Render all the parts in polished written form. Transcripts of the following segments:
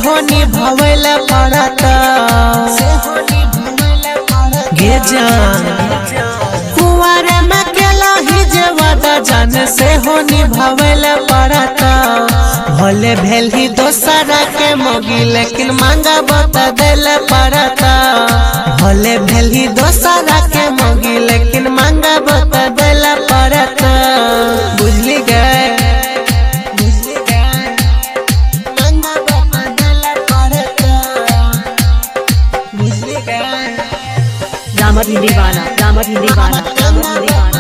होनी भवेल पड़ता गे जान कुंवारे में केला ही जे वादा जान से होनी भवेल पड़ता भले भेल ही दोसरा के मोगी लेकिन मांगा बता दिल पड़ता भले भेल ही दोसरा के मोगी लेकिन मांगा बता दिल पड़ता बुझली गए मांगा बता दिल पड़ता बुझली गए रामत दीवाना रामत दीवाना रामत दीवाना।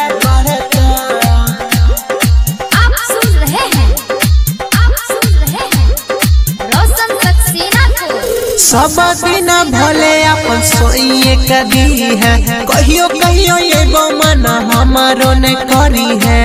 सब दिन भले अपन सोइए कदी है कहियो कहियो ये मन हमारो ने करी है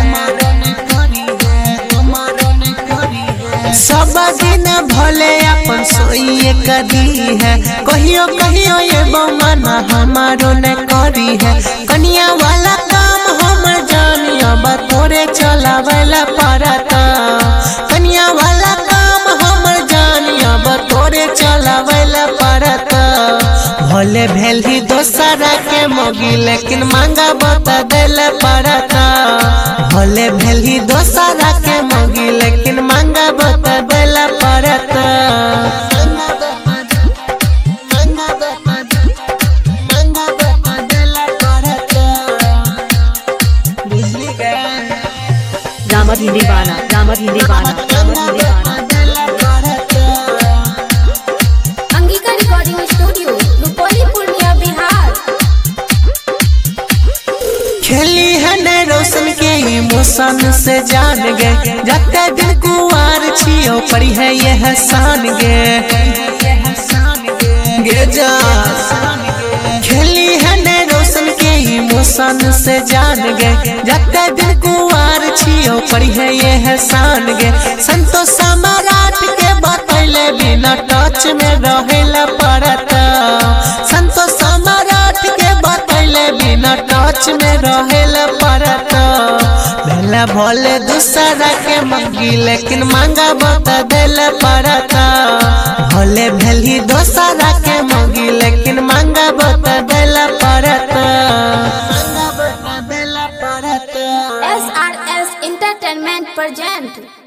सब दिन भले अपन सोइए कदी है कहियो कहियो ये मन हमारो ने करी है कनिया वाला काम हमर जानिया बतोरे चलावेला पड़ता कनिया वाला काम हमर जानिया बतोरे चलावेला पड़ता भले भेल ही दोसरा के मोगी लेकिन मांगा बता दिल पड़ता भले भेल ही दोसरा के मोगी लेकिन मांगा बता दिल पड़ता रामत दीवाना रामत दीवाना रामत दीवाना। Angika recording studio Rupauli Purnia Bihar. खेली है न रोशन के इमोशन से जान गए जते दिन कुंवार छियो पड़ी है ये हसान गे जा खेली है न रोशन के इमोशन से जान गए जते दिन कुंवार छियो पड़ी है ये हसान गे संतोष सम्राट के बतैले बिना टच में रहेला पड़ता संतोष सम्राट के बतैले बिना टच में रहेला पड़ता भला भले दूसरा के मंगी लेकिन मांगा बता दिल पड़ता भले भेल ही दोसरा के मंगी लेकिन मांगा बता दिल पड़ता SRS Entertainment present